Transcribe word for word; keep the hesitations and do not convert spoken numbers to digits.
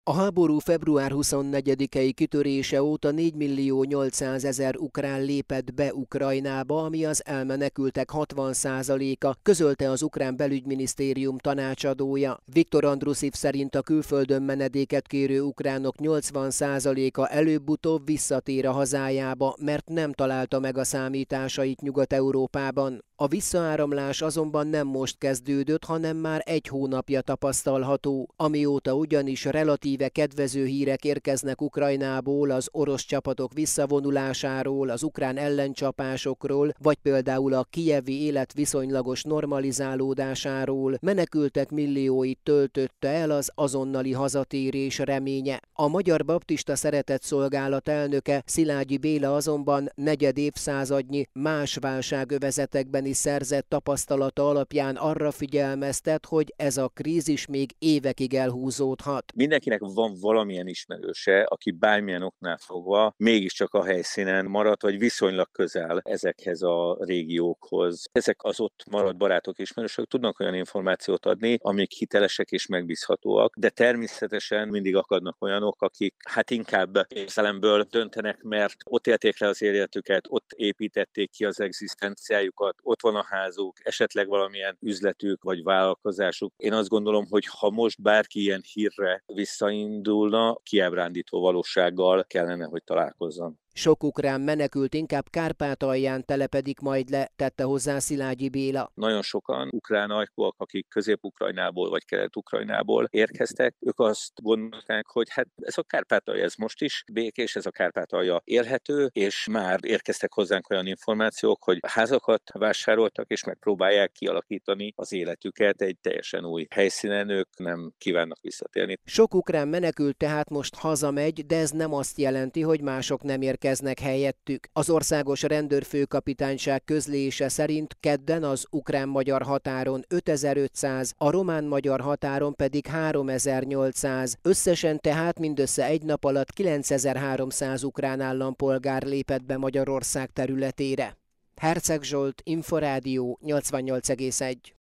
A háború február huszonnegyedikei kitörése óta négymillió nyolcszázezer ukrán lépett be Ukrajnába, ami az elmenekültek hatvan százaléka, közölte az ukrán belügyminisztérium tanácsadója. Viktor Andrusziv szerint a külföldön menedéket kérő ukránok nyolcvan százaléka előbb-utóbb visszatér a hazájába, mert nem találta meg a számításait Nyugat-Európában. A visszaáramlás azonban nem most kezdődött, hanem már egy hónapja tapasztalható, amióta ugyanis relatíve kedvező hírek érkeznek Ukrajnából az orosz csapatok visszavonulásáról, az ukrán ellencsapásokról, vagy például a kijevi élet viszonylagos normalizálódásáról, menekültek millióit töltötte el az azonnali hazatérés reménye. A Magyar Baptista Szeretetszolgálat elnöke, Szilágyi Béla azonban negyed évszázadnyi más válságövezetekben is szerzett tapasztalata alapján arra figyelmeztet, hogy ez a krízis még évekig elhúzódhat. Mindenkinek van valamilyen ismerőse, aki bármilyen oknál fogva mégiscsak a helyszínen maradt, vagy viszonylag közel ezekhez a régiókhoz. Ezek az ott maradt barátok, ismerősök tudnak olyan információt adni, amik hitelesek és megbízhatóak, de természetesen mindig akadnak olyanok, akik hát inkább érzelemből döntenek, mert ott élték le az életüket, ott építették ki az egzisztenciájukat, ott van a házuk, esetleg valamilyen üzletük vagy vállalkozásuk. Én azt gondolom, hogy ha most bárki ilyen hírre visszaindulna, kiábrándító valósággal kellene, hogy találkozzon. Sok ukrán menekült inkább Kárpátalján telepedik majd le, tette hozzá Szilágyi Béla. Nagyon sokan ukrán ajkúak, akik Közép-Ukrajnából vagy Kelet-Ukrajnából érkeztek, ők azt gondolták, hogy hát ez a Kárpátalja, ez most is békés, ez a Kárpátalja élhető, és már érkeztek hozzánk olyan információk, hogy házakat vásároltak, és megpróbálják kialakítani az életüket egy teljesen új helyszínen, ők nem kívánnak visszatérni. Sok ukrán menekült tehát most hazamegy, de ez nem azt jelenti, hogy mások nem érkeznek. Érkeznek helyettük. Az országos rendőrfőkapitányság közlése szerint kedden az ukrán-magyar határon ötezer-ötszáz, a román-magyar határon pedig háromezer-nyolcszáz. Összesen tehát mindössze egy nap alatt kilencezer-háromszáz ukrán állampolgár lépett be Magyarország területére. Herceg Zsolt, Inforádió nyolcvannyolc egész egy.